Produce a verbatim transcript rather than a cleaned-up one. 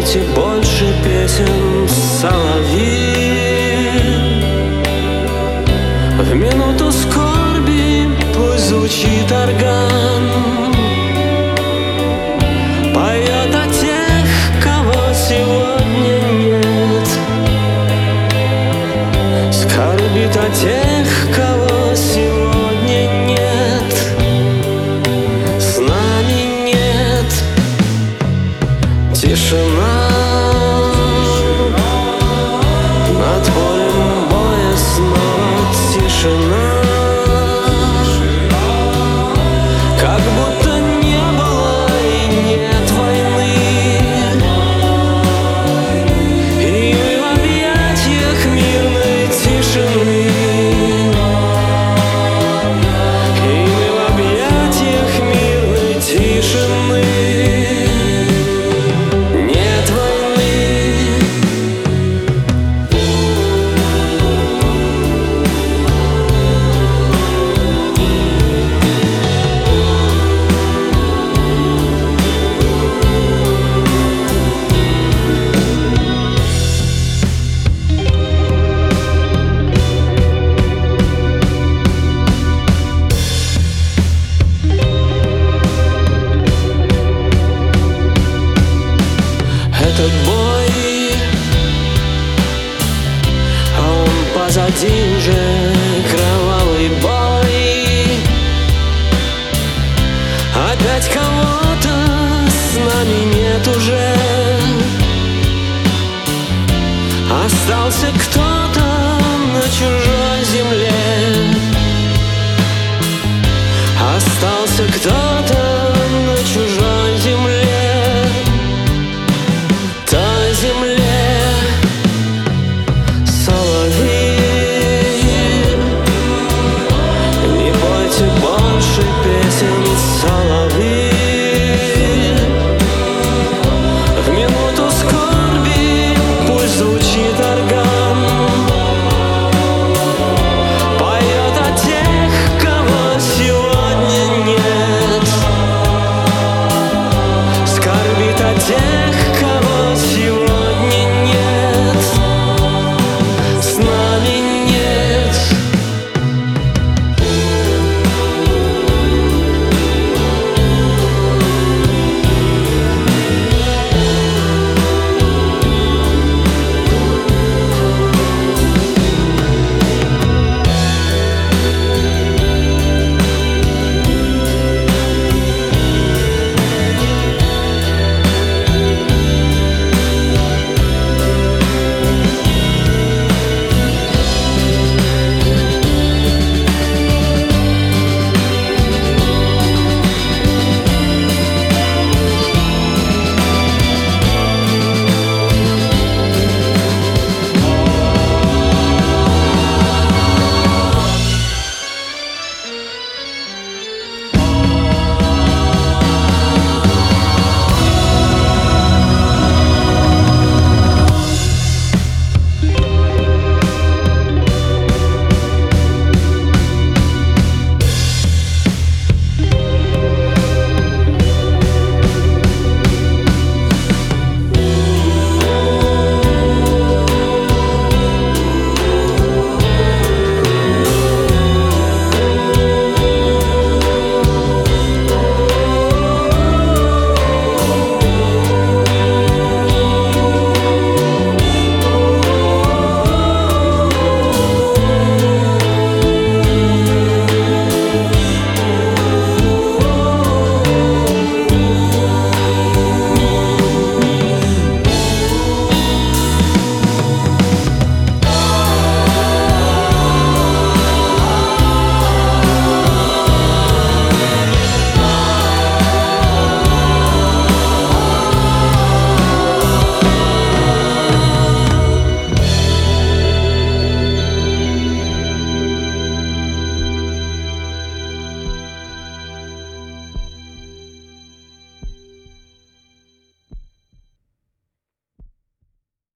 пейте больше песен, соловьи. В минуту скорби пусть звучит орган, поет о тех, кого сегодня нет, скорбит о тех, кого сегодня нет, с нами нет. Тишина над полем боя, снова тишина, как будто не было и нет войны, и мы в объятиях мирной тишины, и мы в объятиях мирной тишины. Нет войны. Этот бой, а он позади уже, кровавый бой. Опять кого-то с нами нет уже, остался кто